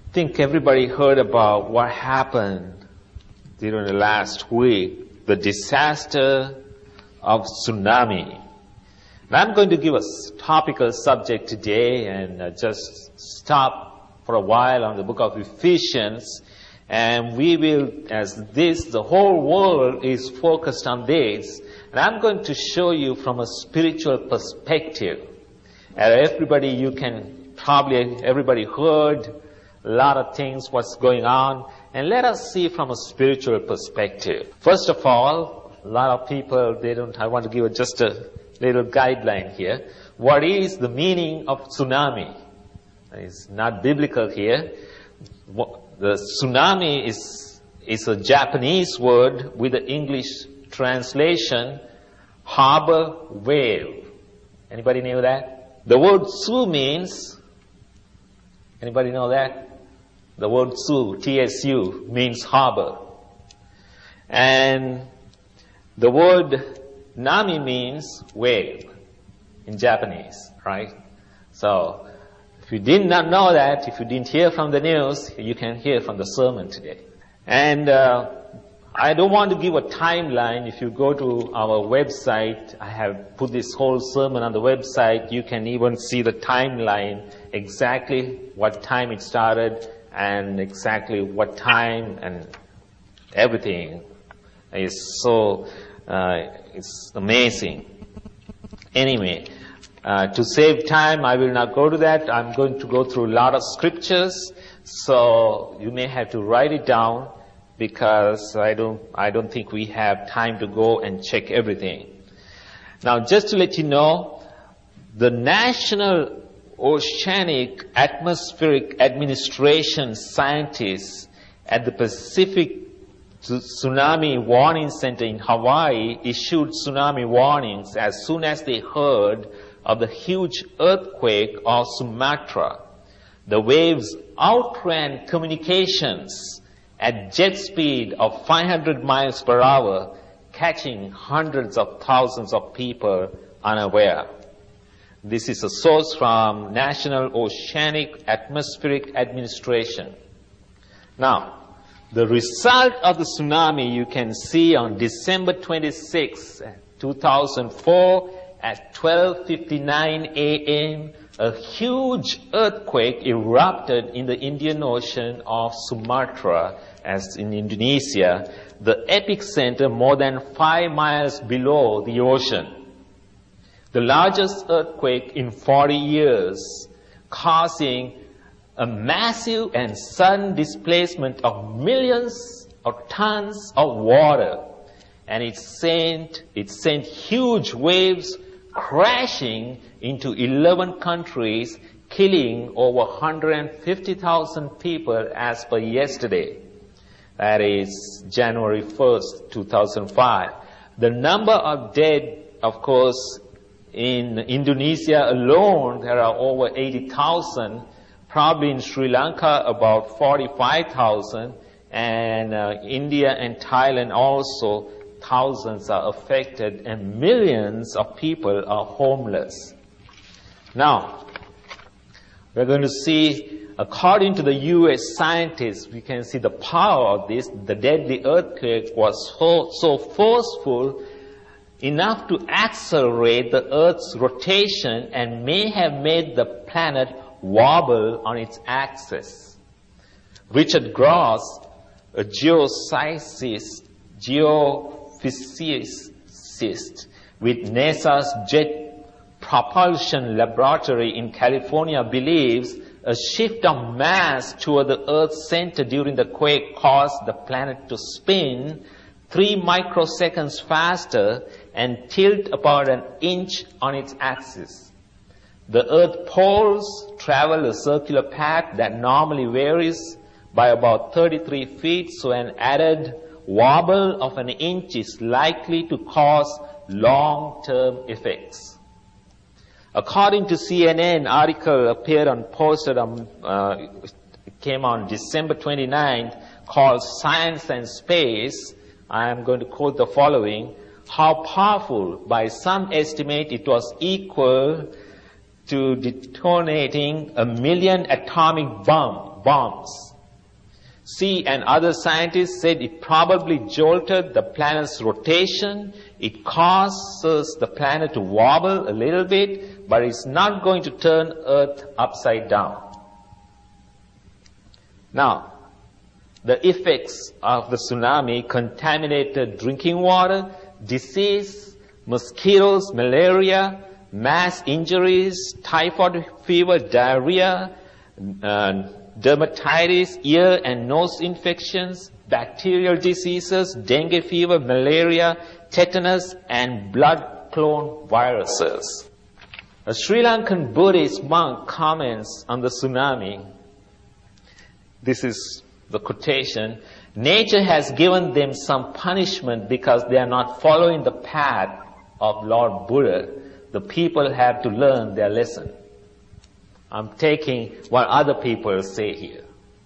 think everybody heard about what happened during the last week, the disaster of tsunami. And I'm going to give a topical subject today and just stop for a while on the book of Ephesians. And we will, the whole world is focused on this. And I'm going to show you from a spiritual perspective. Everybody heard a lot of things, what's going on. And let us see from a spiritual perspective. First of all, a lot of people, I want to give just a little guideline here. What is the meaning of tsunami? It's not biblical here. The tsunami is a Japanese word with the English translation, harbor wave. Anybody know that? The word tsu means, anybody know that? The word tsu, T-S-U, means harbor. And the word nami means wave in Japanese, right? So, if you did not know that, if you didn't hear from the news, you can hear from the sermon today. And I don't want to give a timeline. If you go to our website, I have put this whole sermon on the website. You can even see the timeline, exactly what time it started and exactly what time and everything. Is so, it's amazing. Anyway, to save time, I will not go to that. I'm going to go through a lot of scriptures, so you may have to write it down because I don't think we have time to go and check everything. Now, just to let you know, the National Oceanic Atmospheric Administration scientists at the Pacific Tsunami Warning Center in Hawaii issued tsunami warnings as soon as they heard of the huge earthquake off Sumatra. The waves outran communications at jet speed of 500 miles per hour, catching hundreds of thousands of people unaware. This is a source from National Oceanic Atmospheric Administration. Now, the result of the tsunami you can see on December 26, 2004 at 12:59 a.m. A huge earthquake erupted in the Indian Ocean off Sumatra, as in Indonesia, the epicenter more than 5 miles below the ocean. The largest earthquake in 40 years, causing a massive and sudden displacement of millions of tons of water. And it sent huge waves crashing into 11 countries, killing over 150,000 people as per yesterday. That is January 1st, 2005. The number of dead, of course, in Indonesia alone, there are over 80,000. Probably in Sri Lanka, about 45,000. And India and Thailand also, thousands are affected and millions of people are homeless. Now, we're going to see, according to the U.S. scientists, we can see the power of this. The deadly earthquake was so forceful enough to accelerate the Earth's rotation and may have made the planet wobble on its axis. Richard Gross, a geophysicist with NASA's Jet Propulsion Laboratory in California, believes a shift of mass toward the Earth's center during the quake caused the planet to spin 3 microseconds faster and tilt about an inch on its axis. The Earth poles travel a circular path that normally varies by about 33 feet, so an added wobble of an inch is likely to cause long-term effects. According to CNN, article came on December 29th, called Science and Space. I am going to quote the following: how powerful, by some estimate, it was equal to detonating 1 million atomic bomb. of bombs. See, and other scientists said it probably jolted the planet's rotation. It causes the planet to wobble a little bit, but it's not going to turn Earth upside down. Now, the effects of the tsunami contaminated drinking water, disease, mosquitoes, malaria, mass injuries, typhoid fever, diarrhea, dermatitis, ear and nose infections, bacterial diseases, dengue fever, malaria, tetanus, and blood-clone viruses. A Sri Lankan Buddhist monk comments on the tsunami. This is the quotation. Nature has given them some punishment because they are not following the path of Lord Buddha. The people have to learn their lesson. I'm taking what other people say here.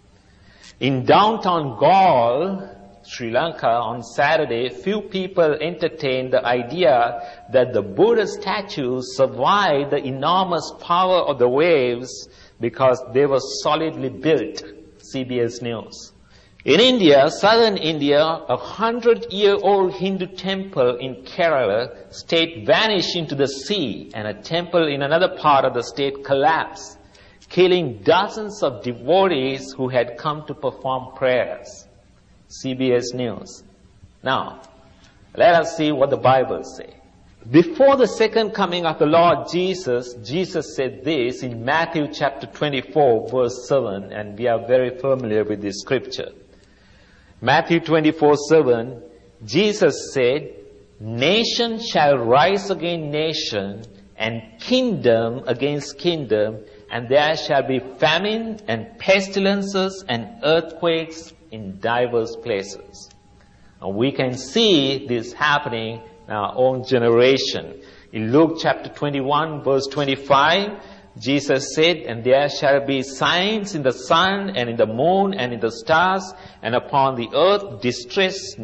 In downtown Galle, Sri Lanka, on Saturday, few people entertained the idea that the Buddha statues survived the enormous power of the waves because they were solidly built. CBS News. In India, southern India, a 100-year-old Hindu temple in Kerala state vanished into the sea, and a temple in another part of the state collapsed, killing dozens of devotees who had come to perform prayers. CBS News. Now, let us see what the Bible says. Before the second coming of the Lord Jesus, Jesus said this in Matthew chapter 24, verse 7, and we are very familiar with this scripture. Matthew 24:7, Jesus said, "Nation shall rise against nation, and kingdom against kingdom, and there shall be famine and pestilences and earthquakes in diverse places." And we can see this happening in our own generation. In Luke chapter 21, verse 25, Jesus said, "And there shall be signs in the sun and in the moon and in the stars, and upon the earth distress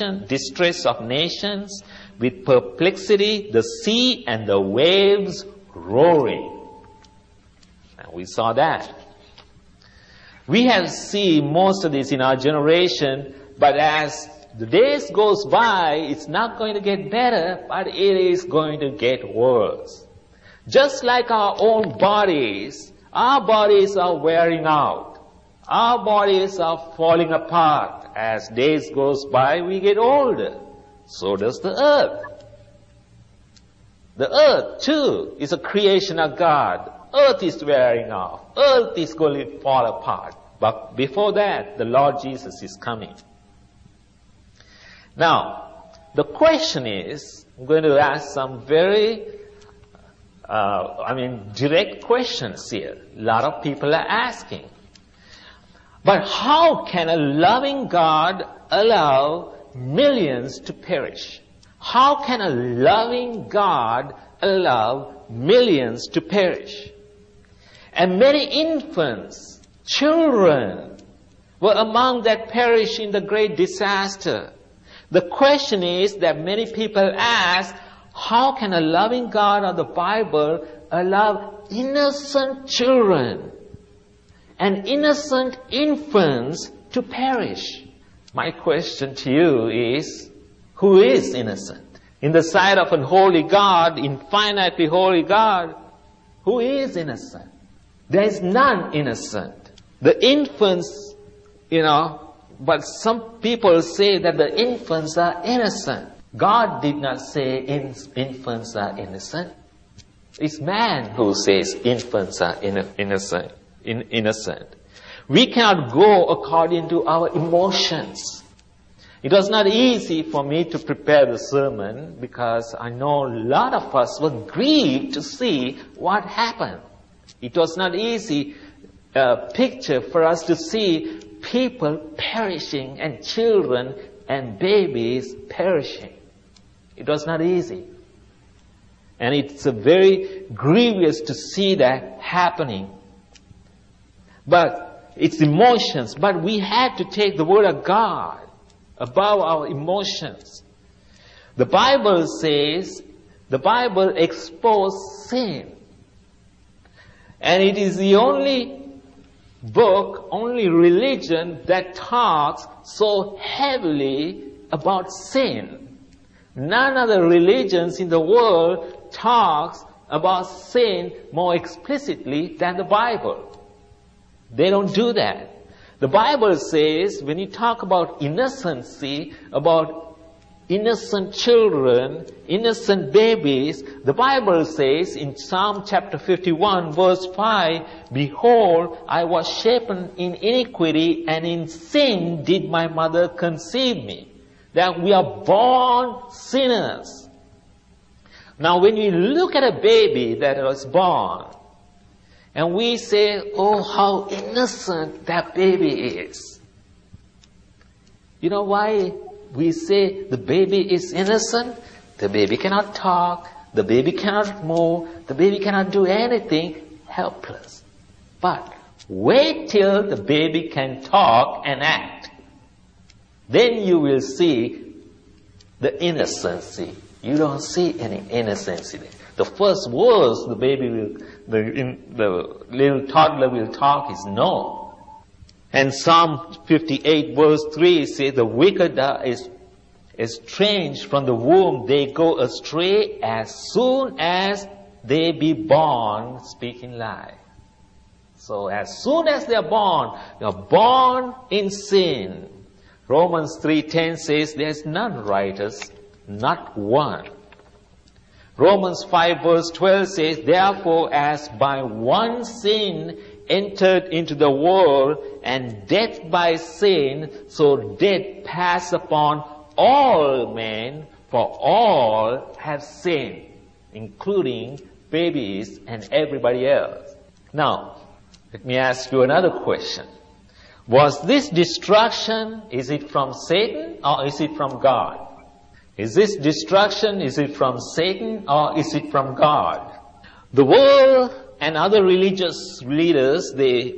of nations, with perplexity, the sea and the waves roaring." And we saw that. We have seen most of this in our generation, but as the days goes by, it's not going to get better, but it is going to get worse. Just like our own bodies, our bodies are wearing out. Our bodies are falling apart. As days goes by, we get older. So does the earth. The earth, too, is a creation of God. Earth is wearing off. Earth is going to fall apart. But before that, the Lord Jesus is coming. Now, the question is, I'm going to ask some very direct questions here. A lot of people are asking. But how can a loving God allow millions to perish? How can a loving God allow millions to perish? And many infants, children, were among that perished in the great disaster. The question is that many people ask, how can a loving God of the Bible allow innocent children and innocent infants to perish? My question to you is, who is innocent? In the sight of an holy God, infinitely holy God, who is innocent? There is none innocent. The infants, but some people say that the infants are innocent. God did not say infants are innocent. It's man who says infants are innocent. We cannot go according to our emotions. It was not easy for me to prepare the sermon because I know a lot of us were grieved to see what happened. It was not easy picture for us to see people perishing and children and babies perishing. It was not easy. And it's very grievous to see that happening. But it's emotions. But we had to take the Word of God above our emotions. The Bible says, the Bible exposes sin. And it is the only book, only religion that talks so heavily about sin. None of the religions in the world talks about sin more explicitly than the Bible. They don't do that. The Bible says, when you talk about innocency, about innocent children, innocent babies, the Bible says in Psalm chapter 51 verse 5, "Behold, I was shapen in iniquity, and in sin did my mother conceive me." That we are born sinners. Now when we look at a baby that was born, and we say, "Oh, how innocent that baby is." You know why we say the baby is innocent? The baby cannot talk, the baby cannot move, the baby cannot do anything, helpless. But wait till the baby can talk and act. Then you will see the innocency. You don't see any innocency there. The first words the baby will, the little toddler will talk is no. And Psalm 58 verse 3 says, "The wicked are estranged from the womb. They go astray as soon as they be born, speaking lie." So as soon as they are born in sin. Romans 3:10 says, "There's none righteous, not one." Romans 5 verse 12 says, "Therefore as by one sin entered into the world, and death by sin, so death passed upon all men, for all have sinned," including babies and everybody else. Now, let me ask you another question. Was this destruction, is it from Satan or is it from God? Is this destruction, is it from Satan or is it from God? The world and other religious leaders, they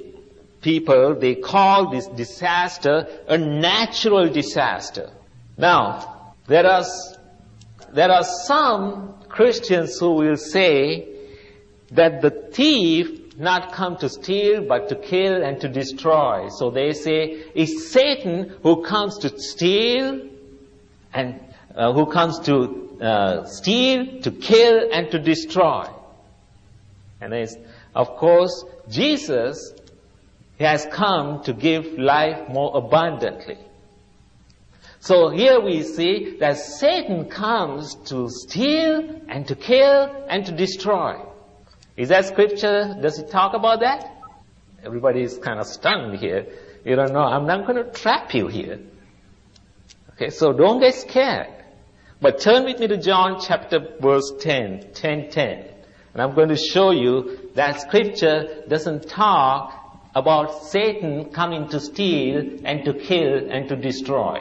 call this disaster a natural disaster. Now, there are some Christians who will say that the thief not come to steal, but to kill and to destroy. So they say, it's Satan who comes to steal and to kill and to destroy. And of course, Jesus has come to give life more abundantly. So here we see that Satan comes to steal and to kill and to destroy. Is that scripture? Does it talk about that? Everybody is kind of stunned here. You don't know. I'm not going to trap you here. Okay, so don't get scared. But turn with me to John chapter verse 10. And I'm going to show you that scripture doesn't talk about Satan coming to steal and to kill and to destroy.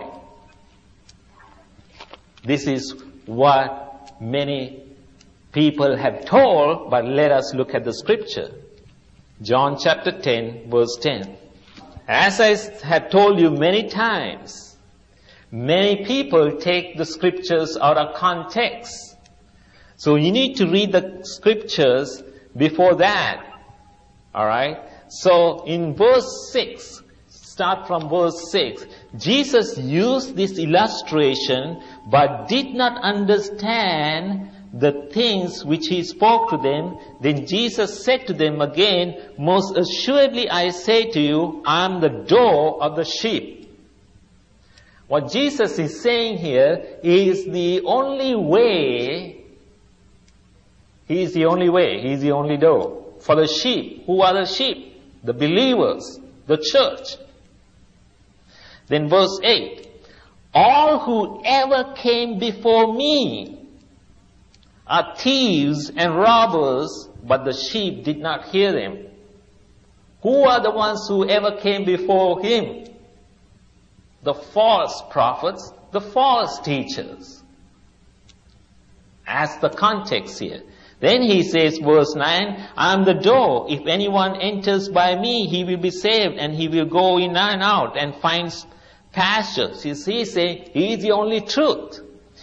This is what many people have told, but let us look at the scripture. John chapter 10, verse 10. As I have told you many times, many people take the scriptures out of context. So you need to read the scriptures before that. Alright? So in verse 6, start from verse 6, Jesus used this illustration but did not understand the things which he spoke to them. Then Jesus said to them again, "Most assuredly I say to you, I am the door of the sheep." What Jesus is saying here is the only way. He is the only way. He is the only door for the sheep. Who are the sheep? The believers, the church. Then verse 8, "All who ever came before me are thieves and robbers, but the sheep did not hear them." Who are the ones who ever came before him? The false prophets, the false teachers. That's the context here. Then he says, verse 9, "I am the door. If anyone enters by me, he will be saved, and he will go in and out and find pastures." You see, he's saying he is the only truth.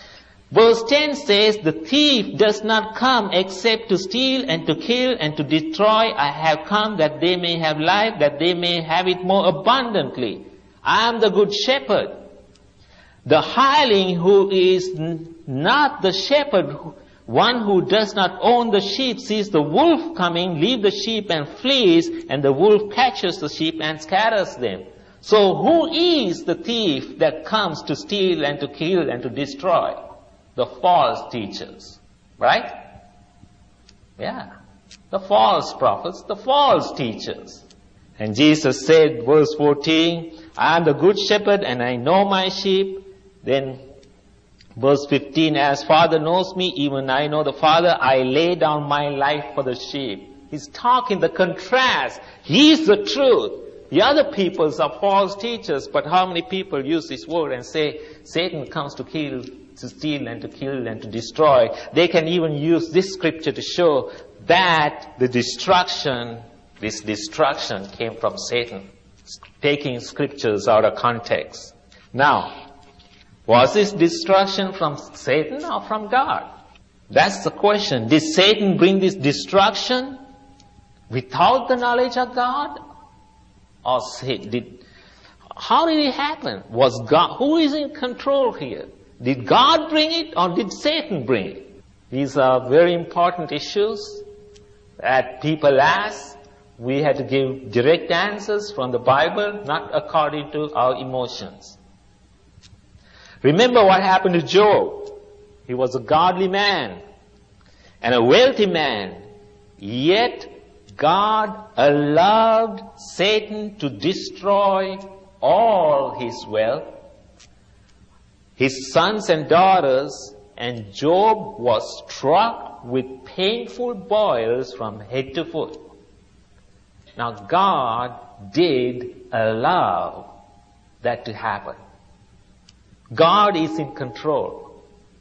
Verse 10 says, the thief does not come except to steal and to kill and to destroy. I have come that they may have life, that they may have it more abundantly. I am the good shepherd. The hireling who is not the shepherd, one who does not own the sheep, sees the wolf coming, leaves the sheep and flees, and the wolf catches the sheep and scatters them. So who is the thief that comes to steal and to kill and to destroy? The false teachers, right? Yeah. The false prophets, the false teachers. And Jesus said, verse 14, I am the good shepherd and I know my sheep. Then verse 15, as Father knows me, even I know the Father, I lay down my life for the sheep. He's talking the contrast. He's the truth. The other peoples are false teachers, but how many people use this word and say, Satan comes to kill, to steal and to kill and to destroy? They can even use this scripture to show that this destruction came from Satan, taking scriptures out of context. Now, was this destruction from Satan or from God? That's the question. Did Satan bring this destruction without the knowledge of God? Or how did it happen? Was God, who is in control here? Did God bring it or did Satan bring it? These are very important issues that people ask. We had to give direct answers from the Bible, not according to our emotions. Remember what happened to Job. He was a godly man and a wealthy man, yet God allowed Satan to destroy all his wealth, his sons and daughters, and Job was struck with painful boils from head to foot. Now God did allow that to happen. God is in control.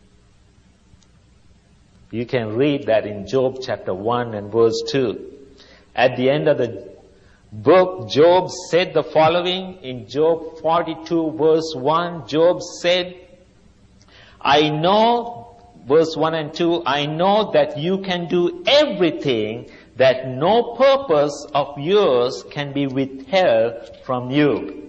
You can read that in Job chapter 1 and verse 2. At the end of the book, Job said the following in Job 42 verse 1. Job said, I know, verse 1 and 2, I know that you can do everything, that no purpose of yours can be withheld from you.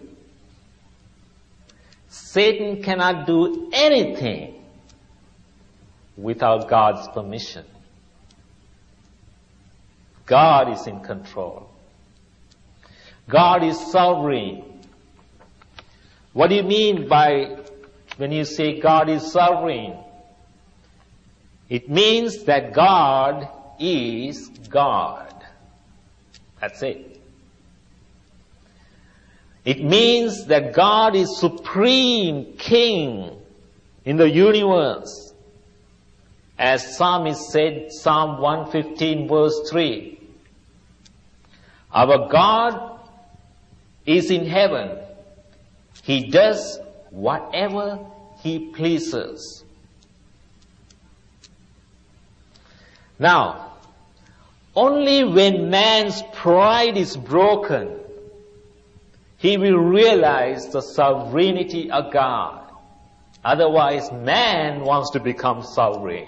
Satan cannot do anything without God's permission. God is in control. God is sovereign. What do you mean by when you say God is sovereign? It means that God is God. That's it. It means that God is supreme king in the universe. As Psalmist said, Psalm 115 verse 3. Our God is in heaven. He does whatever He pleases. Now, only when man's pride is broken, he will realize the sovereignty of God. Otherwise, man wants to become sovereign.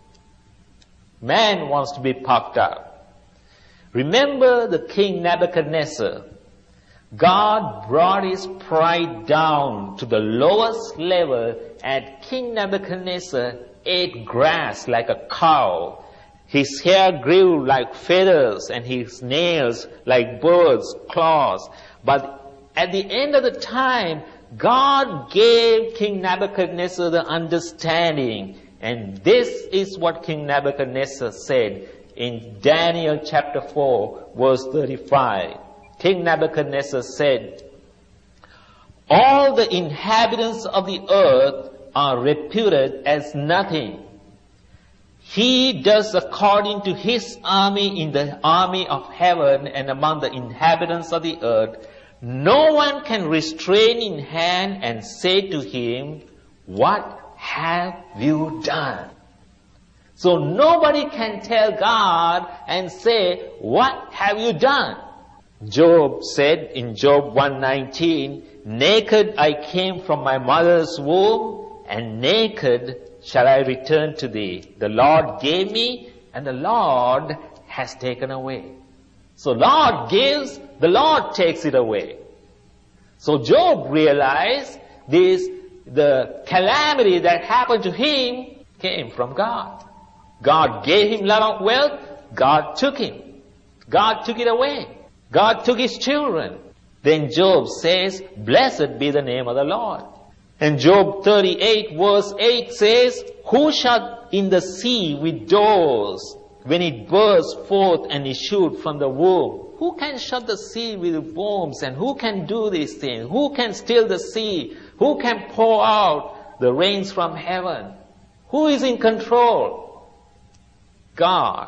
Man wants to be puffed up. Remember the king Nebuchadnezzar. God brought his pride down to the lowest level, and King Nebuchadnezzar ate grass like a cow. His hair grew like feathers and his nails like birds' claws. But at the end of the time, God gave King Nebuchadnezzar the understanding. And this is what King Nebuchadnezzar said in Daniel chapter 4, verse 35. King Nebuchadnezzar said, all the inhabitants of the earth are reputed as nothing. He does according to his army in the army of heaven and among the inhabitants of the earth. No one can restrain in hand and say to him, what have you done? So nobody can tell God and say, what have you done? Job said in Job 1:19, naked I came from my mother's womb, and naked shall I return to thee? The Lord gave me, and the Lord has taken away. So Lord gives, the Lord takes it away. So Job realized the calamity that happened to him came from God. God gave him a lot of wealth, God took him. God took it away. God took his children. Then Job says, blessed be the name of the Lord. And Job 38 verse 8 says, who shut in the sea with doors when it burst forth and issued from the womb? Who can shut the sea with wombs, and who can do these things? Who can still the sea? Who can pour out the rains from heaven? Who is in control? God.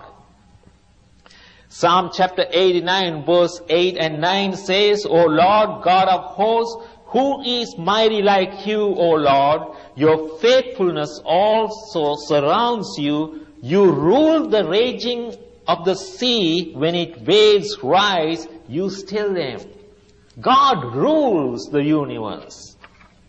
Psalm chapter 89 verse 8 and 9 says, O Lord God of hosts, who is mighty like you, O Lord? Your faithfulness also surrounds you. You rule the raging of the sea. When its waves rise, you still them. God rules the universe.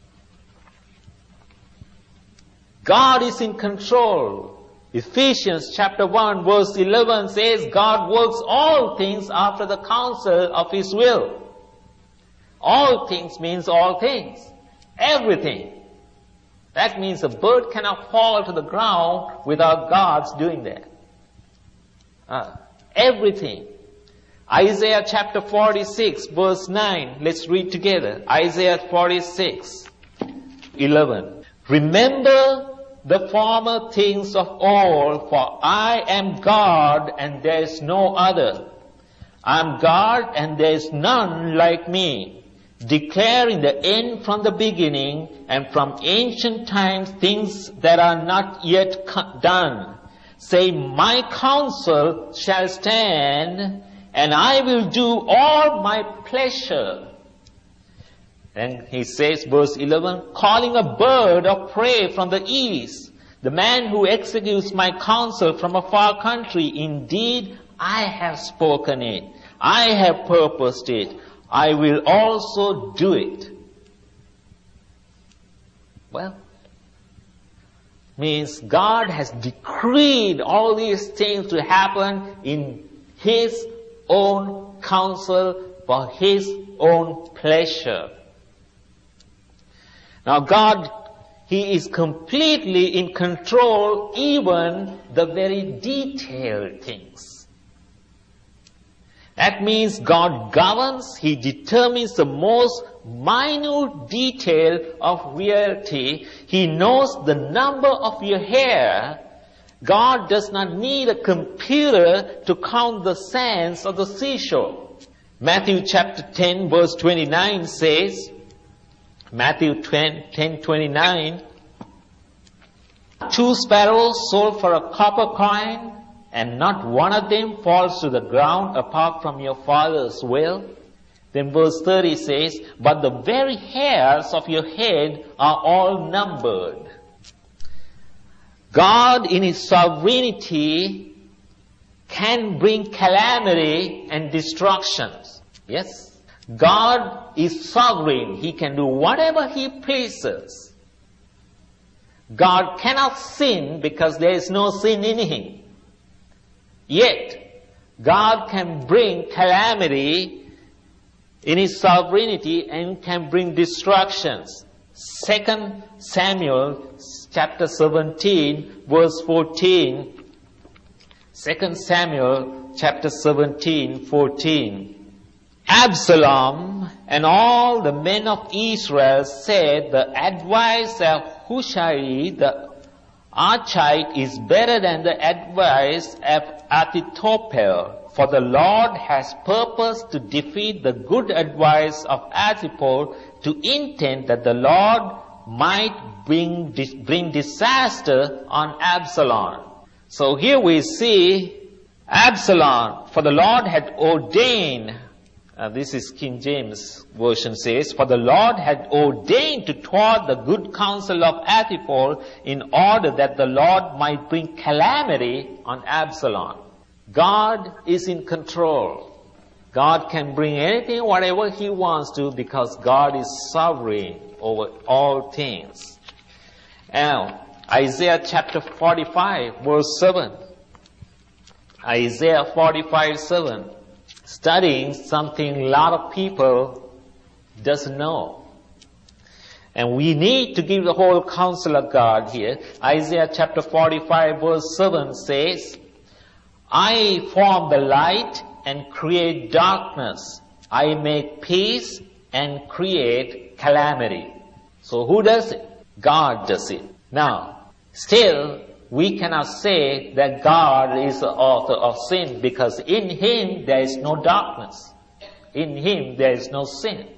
God is in control. Ephesians chapter 1 verse 11 says, God works all things after the counsel of His will. All things means all things. Everything. That means a bird cannot fall to the ground without God's doing that. Everything. Isaiah chapter 46 verse 9. Let's read together. Isaiah 46, 11. Remember the former things of old, for I am God and there is no other. I am God and there is none like me, declaring the end from the beginning, and from ancient times things that are not yet done. Say, my counsel shall stand, and I will do all my pleasure. And he says, verse 11, calling a bird of prey from the east, the man who executes my counsel from a far country. Indeed, I have spoken it. I have purposed it. I will also do it. Well, means God has decreed all these things to happen in His own counsel for His own pleasure. Now God, He is completely in control, even the very detailed things. That means God governs, He determines the most minute detail of reality. He knows the number of your hair. God does not need a computer to count the sands of the seashore. Matthew chapter 10 verse 29 says, Matthew 10:29, 2 sparrows sold for a copper coin, and not one of them falls to the ground apart from your Father's will. Then verse 30 says, but the very hairs of your head are all numbered. God in His sovereignty can bring calamity and destructions. Yes? God is sovereign. He can do whatever He pleases. God cannot sin because there is no sin in Him. Yet, God can bring calamity in His sovereignty and can bring destructions. 2 Samuel chapter 17 verse 14. 2 Samuel chapter 17, 14. Absalom and all the men of Israel said, the advice of Hushai the Archite is better than the advice of Ahithophel, for the Lord has purposed to defeat the good advice of Ahithophel, to intend that the Lord might bring disaster on Absalom. So here we see Absalom, for the Lord had ordained, this is King James Version says, for the Lord had ordained to thwart the good counsel of Ahithophel in order that the Lord might bring calamity on Absalom. God is in control. God can bring anything, whatever He wants to, because God is sovereign over all things. Now, Isaiah chapter 45, verse 7. Isaiah 45, 7. Studying something a lot of people doesn't know. And we need to give the whole counsel of God here. Isaiah chapter 45, verse 7 says, I form the light and create darkness. I make peace and create calamity. So who does it? God does it. Now, still, we cannot say that God is the author of sin, because in Him there is no darkness. In Him there is no sin.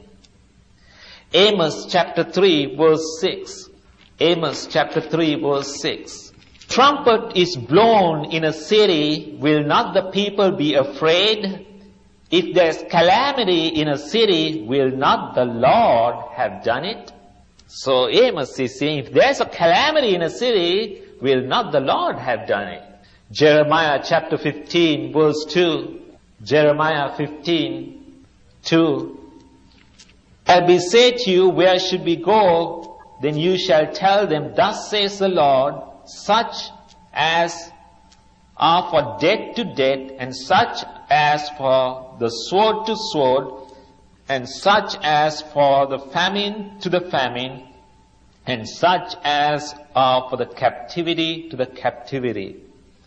Amos chapter 3 verse 6. Amos chapter 3 verse 6. Trumpet is blown in a city, will not the people be afraid? If there is calamity in a city, will not the Lord have done it? So Amos is saying, if there is a calamity in a city, will not the Lord have done it? Jeremiah chapter 15 verse 2. Jeremiah 15, 2. Shall be said to you, where should we go? Then you shall tell them, thus says the Lord, such as are for death to death, and such as for the sword to sword, and such as for the famine to the famine, and such as are for the captivity to the captivity.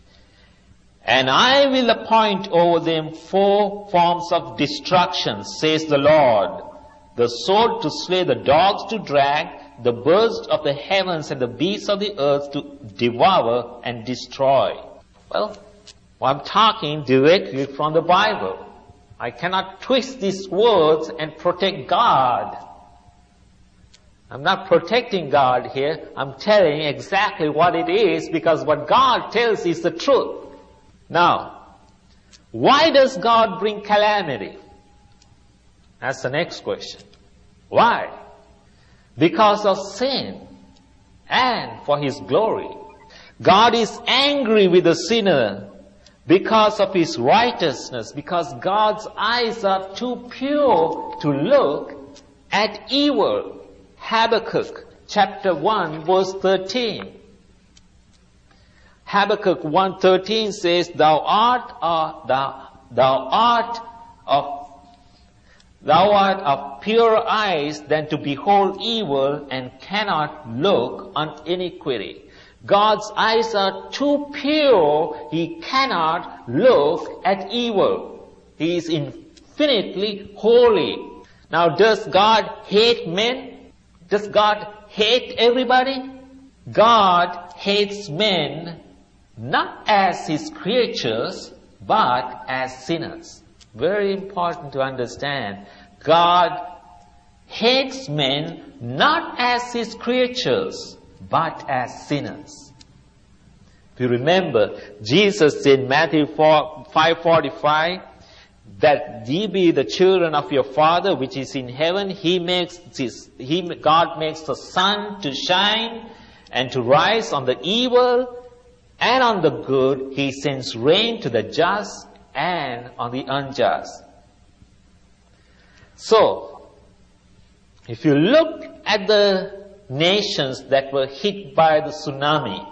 And I will appoint over them 4 forms of destruction, says the Lord. The sword to slay, the dogs to drag, the birds of the heavens and the beasts of the earth to devour and destroy. Well, I'm talking directly from the Bible. I cannot twist these words and protect God. I'm not protecting God here. I'm telling exactly what it is, because what God tells is the truth. Now, why does God bring calamity? That's the next question. Why? Because of sin and for His glory. God is angry with the sinner because of his righteousness, because God's eyes are too pure to look at evil. Habakkuk chapter 1 verse 13. Habakkuk 1:13 says, Thou art of purer eyes than to behold evil, and cannot look on iniquity. God's eyes are too pure, He cannot look at evil. He is infinitely holy. Now, does God hate men? Does God hate everybody? God hates men not as His creatures, but as sinners. Very important to understand. God hates men not as His creatures, but as sinners. If you remember, Jesus said in Matthew 5:45, that ye be the children of your Father which is in heaven. God makes the sun to shine and to rise on the evil and on the good. He sends rain to the just and on the unjust. So, if you look at the nations that were hit by the tsunami,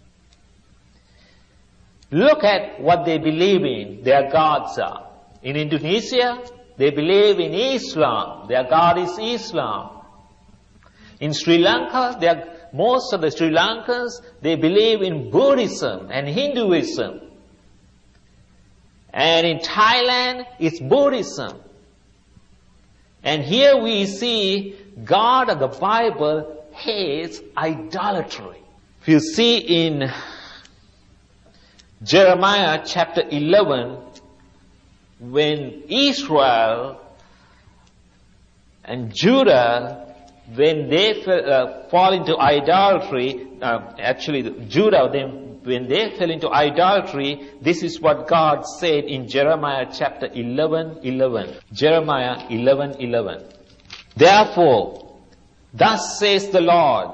look at what they believe in, their gods are. In Indonesia, they believe in Islam. Their God is Islam. In Sri Lanka, most of the Sri Lankans, they believe in Buddhism and Hinduism. And in Thailand, it's Buddhism. And here we see God of the Bible hates idolatry. If you see in Jeremiah chapter 11, when Israel and Judah, when they fall into idolatry, Judah, when they fell into idolatry, this is what God said in Jeremiah chapter 11:11. Jeremiah 11:11. Therefore, thus says the Lord,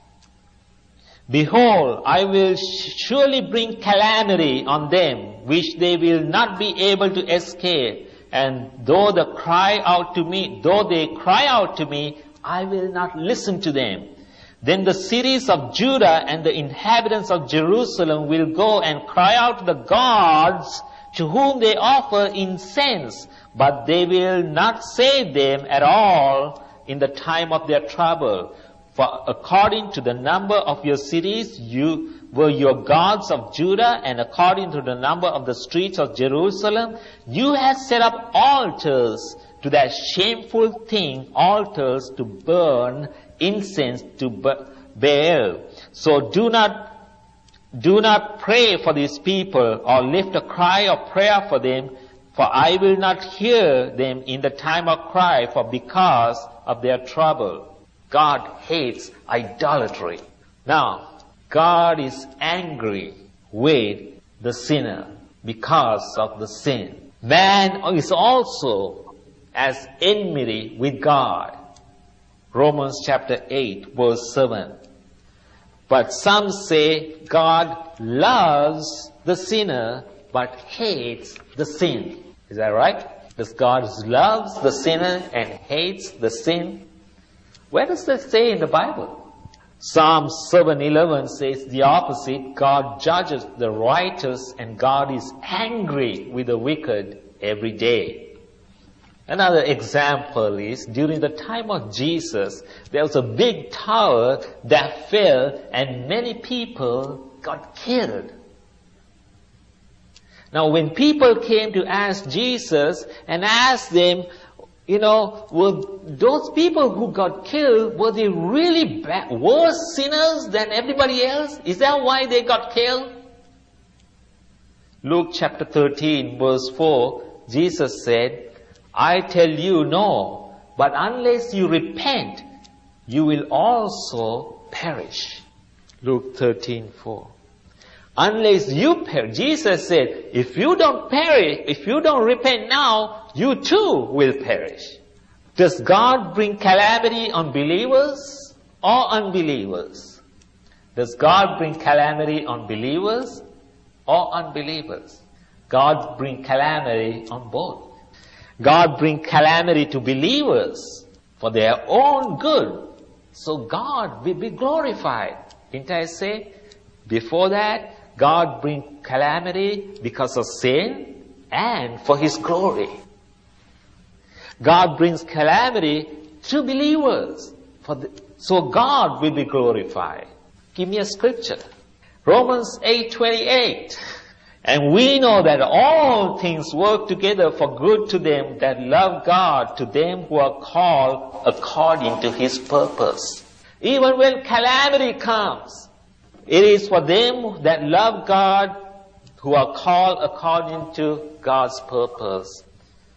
Behold, I will surely bring calamity on them, which they will not be able to escape. And though they cry out to me, I will not listen to them. Then the cities of Judah and the inhabitants of Jerusalem will go and cry out to the gods to whom they offer incense, but they will not save them at all in the time of their trouble. For according to the number of your cities, you were your gods of Judah, and according to the number of the streets of Jerusalem, you have set up altars to that shameful thing, altars to burn incense to Baal. So do not pray for these people or lift a cry of prayer for them, for I will not hear them in the time of cry, for because of their trouble. God hates idolatry. Now, God is angry with the sinner because of the sin. Man is also as enmity with God. Romans chapter 8 verse 7. But some say God loves the sinner but hates the sin. Is that right? Does God love the sinner and hates the sin? Where does that say in the Bible? Psalm 7:11 says the opposite. God judges the righteous and God is angry with the wicked every day. Another example is during the time of Jesus, there was a big tower that fell and many people got killed. Now when people came to ask Jesus and asked them, were those people who got killed, were they really bad, worse sinners than everybody else? Is that why they got killed? Luke chapter 13 verse 4, Jesus said, I tell you no, but unless you repent, you will also perish. Luke 13:4. Unless you perish, Jesus said, if you don't repent now, you too will perish. Does God bring calamity on believers or unbelievers? Does God bring calamity on believers or unbelievers? God brings calamity on both. God brings calamity to believers for their own good. So God will be glorified. Didn't I say? Before that, God brings calamity because of sin and for His glory. God brings calamity to believers. So God will be glorified. Give me a scripture. Romans 8:28. And we know that all things work together for good to them that love God, to them who are called according to His purpose. Even when calamity comes, it is for them that love God, who are called according to God's purpose.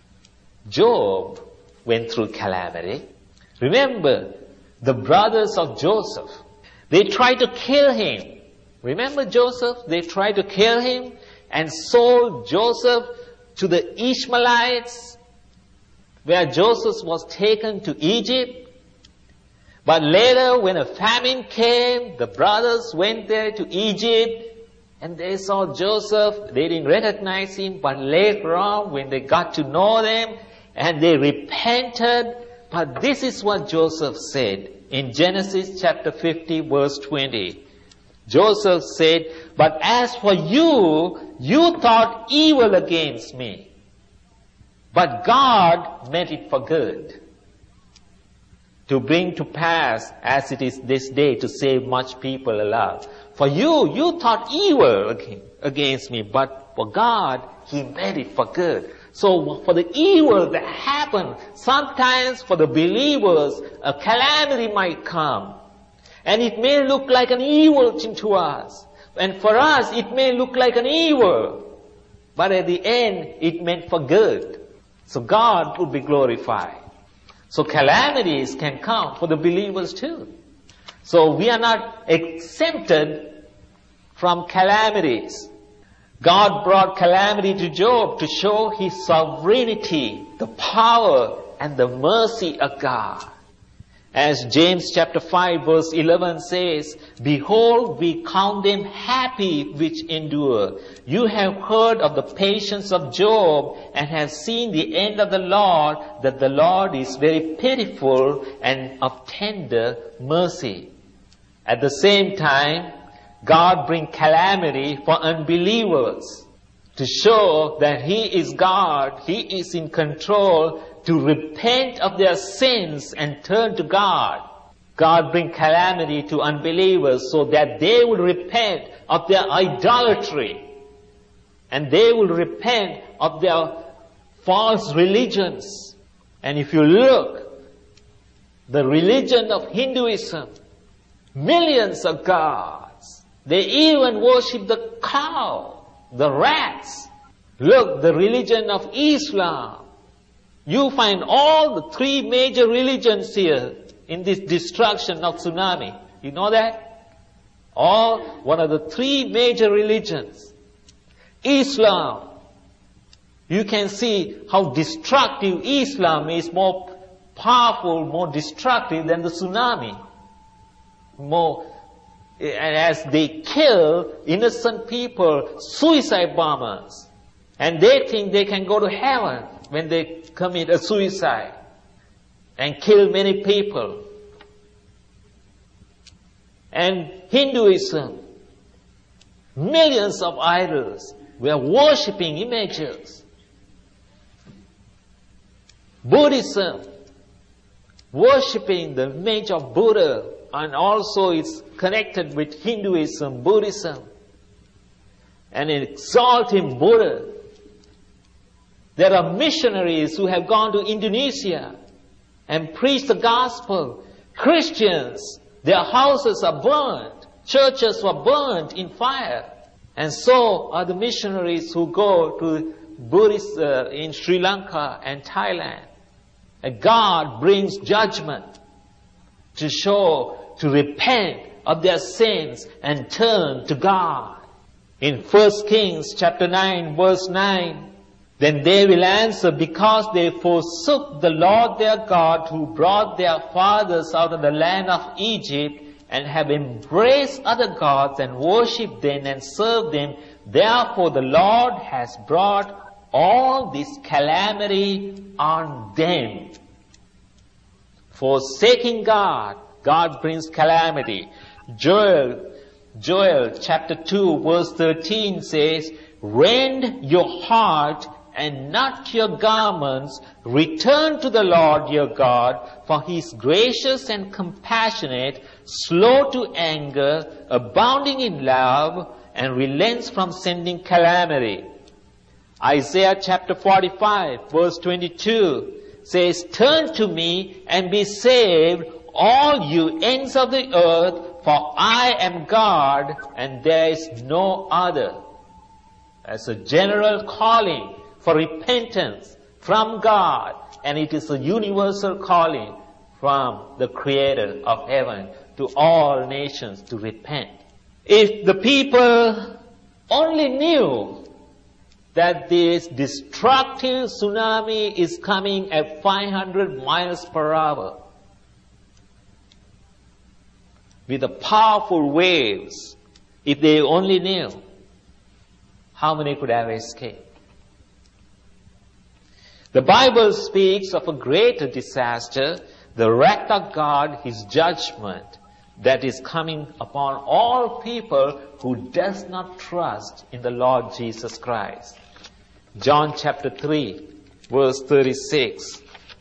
Job went through calamity. Remember, the brothers of Joseph, they tried to kill him. Remember Joseph? They tried to kill him and sold Joseph to the Ishmaelites, where Joseph was taken to Egypt. But later, when a famine came, the brothers went there to Egypt, and they saw Joseph. They didn't recognize him, but later on, when they got to know them, and they repented. But this is what Joseph said in Genesis chapter 50, verse 20. Joseph said, but as for you, you thought evil against me, but God meant it for good, to bring to pass as it is this day, to save much people alive. For you thought evil against me, but for God, He made it for good. So for the evil that happened, sometimes for the believers, a calamity might come. And it may look like an evil thing to us. And for us, it may look like an evil. But at the end, it meant for good. So God would be glorified. So calamities can come for the believers too. So we are not exempted from calamities. God brought calamity to Job to show His sovereignty, the power and the mercy of God. As James chapter 5 verse 11 says, behold, we count them happy which endure. You have heard of the patience of Job and have seen the end of the Lord, that the Lord is very pitiful and of tender mercy. At the same time, God brings calamity for unbelievers to show that He is God, He is in control, to repent of their sins and turn to God. God brings calamity to unbelievers so that they will repent of their idolatry and they will repent of their false religions. And if you look, the religion of Hinduism, millions of gods. They even worship the cow, the rats. Look, the religion of Islam. You find all the three major religions here in this destruction of tsunami. You know that? All one of the three major religions. Islam. You can see how destructive Islam is, more powerful, more destructive than the tsunami. And as they kill innocent people, suicide bombers, and they think they can go to heaven when they commit a suicide and kill many people. And Hinduism, millions of idols were worshipping images. Buddhism, worshipping the image of Buddha, and also it's connected with Hinduism, Buddhism, and exalting Buddha. There are missionaries who have gone to Indonesia and preached the gospel. Christians, their houses are burned, churches were burned in fire. And so are the missionaries who go to Buddhists in Sri Lanka and Thailand. And God brings judgment to show, to repent of their sins and turn to God. In 1 Kings chapter 9 verse 9, then they will answer, because they forsook the Lord their God who brought their fathers out of the land of Egypt, and have embraced other gods and worshipped them and served them. Therefore the Lord has brought all this calamity on them. Forsaking God, God brings calamity. Joel chapter 2 verse 13 says, rend your heart and not your garments. Return to the Lord your God, for He is gracious and compassionate, slow to anger, abounding in love, and relents from sending calamity. Isaiah chapter 45 verse 22 says, turn to me and be saved, all you ends of the earth, for I am God and there is no other. As a general calling for repentance from God, and it is a universal calling from the Creator of heaven to all nations to repent. If the people only knew that this destructive tsunami is coming at 500 miles per hour with the powerful waves, if they only knew, how many could have escaped? The Bible speaks of a greater disaster, the wrath of God, His judgment that is coming upon all people who does not trust in the Lord Jesus Christ. John chapter 3 verse 36.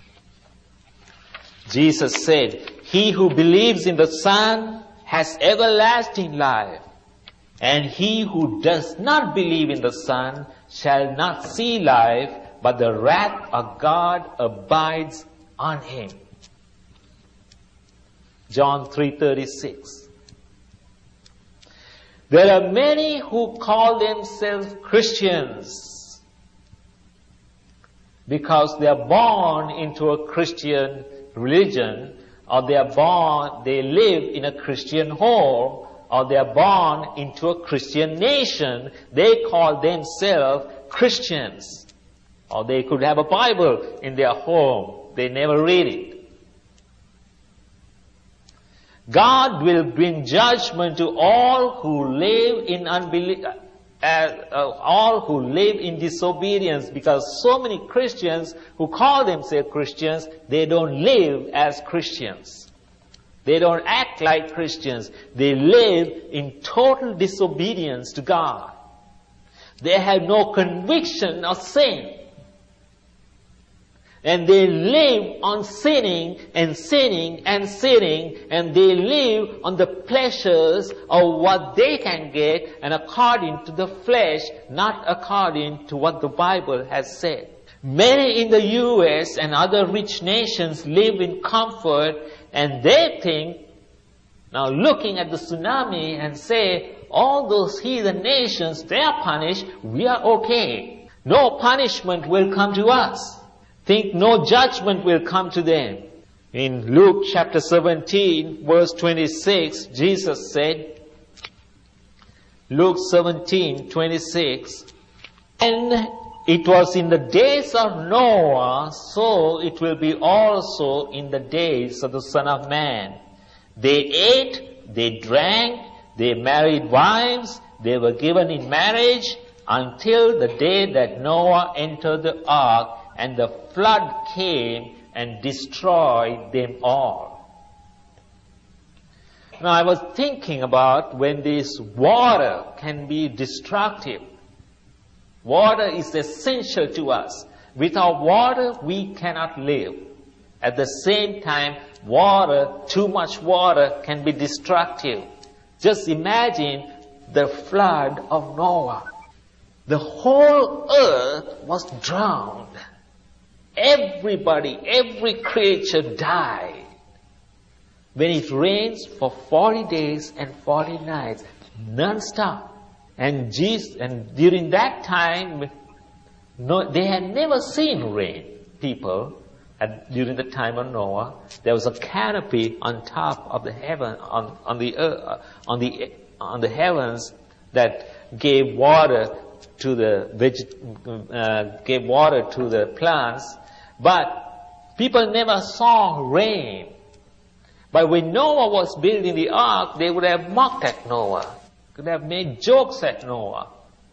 Jesus said, he who believes in the Son has everlasting life, and he who does not believe in the Son shall not see life, but the wrath of God abides on him. John 3:36. There are many who call themselves Christians because they are born into a Christian religion, or they live in a Christian home, or they are born into a Christian nation. They call themselves Christians. Or they could have a Bible in their home. They never read it. God will bring judgment to all who live in unbelief, all who live in disobedience, because so many Christians who call themselves Christians, they don't live as Christians. They don't act like Christians. They live in total disobedience to God. They have no conviction of sin. And they live on sinning and sinning and sinning, and they live on the pleasures of what they can get and according to the flesh, not according to what the Bible has said. Many in the U.S. and other rich nations live in comfort, and they think, now looking at the tsunami and say, all those heathen nations, they are punished, we are okay. No punishment will come to us. Think no judgment will come to them. In Luke chapter 17, verse 26, Jesus said, Luke 17:26, and it was in the days of Noah, so it will be also in the days of the Son of Man. They ate, they drank, they married wives, they were given in marriage until the day that Noah entered the ark, and the flood came and destroyed them all. Now I was thinking about when this water can be destructive. Water is essential to us. Without water, we cannot live. At the same time, water, too much water, can be destructive. Just imagine the flood of Noah. The whole earth was drowned. Everybody, every creature died. When it rains for 40 days and 40 nights, non-stop. And during that time, they had never seen rain. People, during the time of Noah, there was a canopy on top of the heaven, on the heavens that gave water to the plants. But people never saw rain. But when Noah was building the ark, they would have mocked at Noah, could have made jokes at Noah.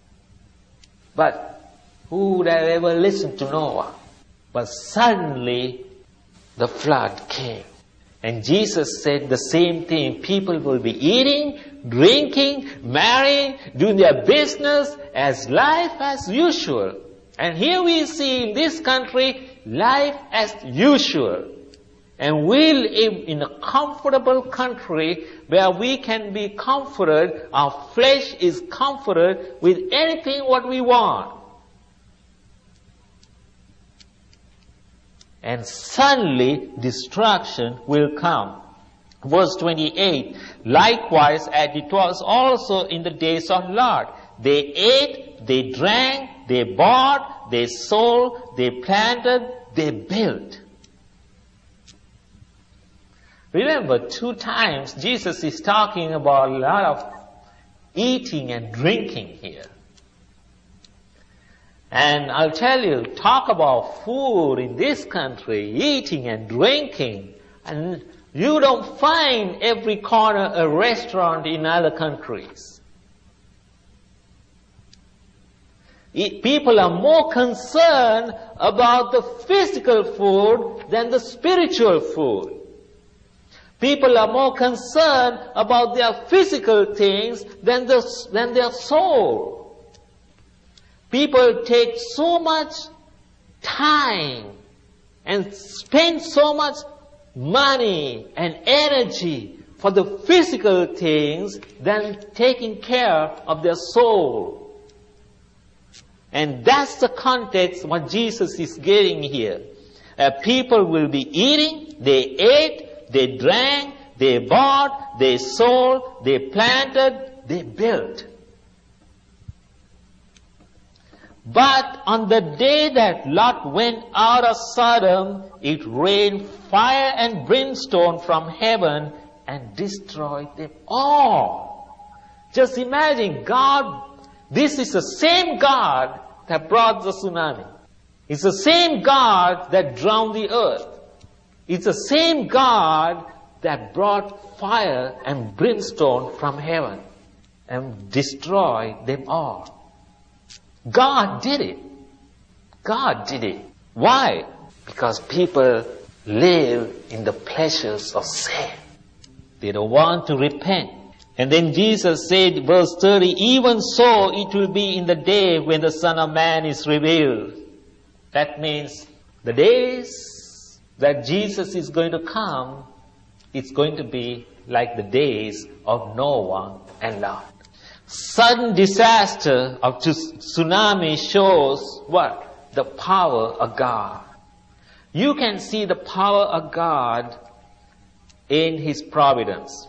But who would have ever listened to Noah? But suddenly the flood came. And Jesus said the same thing. People will be eating, drinking, marrying, doing their business as life as usual. And here we see in this country, life as usual. And we live in a comfortable country where we can be comforted. Our flesh is comforted with anything what we want. And suddenly destruction will come. Verse 28, likewise as it was also in the days of Lot. They ate, they drank, they bought, they sold, they planted, they built. Remember, 2 times Jesus is talking about a lot of eating and drinking here. And I'll tell you, talk about food in this country, eating and drinking, and you don't find every corner a restaurant in other countries. People are more concerned about the physical food than the spiritual food. People are more concerned about their physical things than their soul. People take so much time and spend so much money and energy for the physical things than taking care of their soul. And that's the context what Jesus is getting here. People will be eating, they ate, they drank, they bought, they sold, they planted, they built. But on the day that Lot went out of Sodom, it rained fire and brimstone from heaven and destroyed them all. Just imagine God, this is the same God that brought the tsunami. It's the same God that drowned the earth. It's the same God that brought fire and brimstone from heaven and destroyed them all. God did it. God did it. Why? Because people live in the pleasures of sin. They don't want to repent. And then Jesus said, verse 30, even so it will be in the day when the Son of Man is revealed. That means the days that Jesus is going to come, it's going to be like the days of Noah and Lot. Sudden disaster of tsunami shows what? The power of God. You can see the power of God in His providence.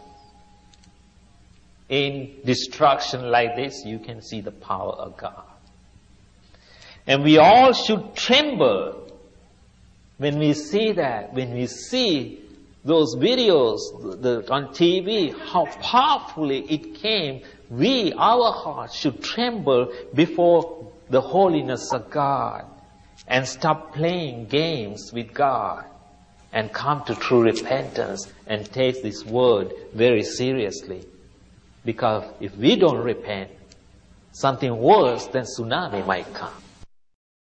In destruction like this, you can see the power of God. And we all should tremble when we see that, when we see those videos on TV, how powerfully it came. Our hearts should tremble before the holiness of God and stop playing games with God and come to true repentance and take this word very seriously. Because if we don't repent, something worse than tsunami might come.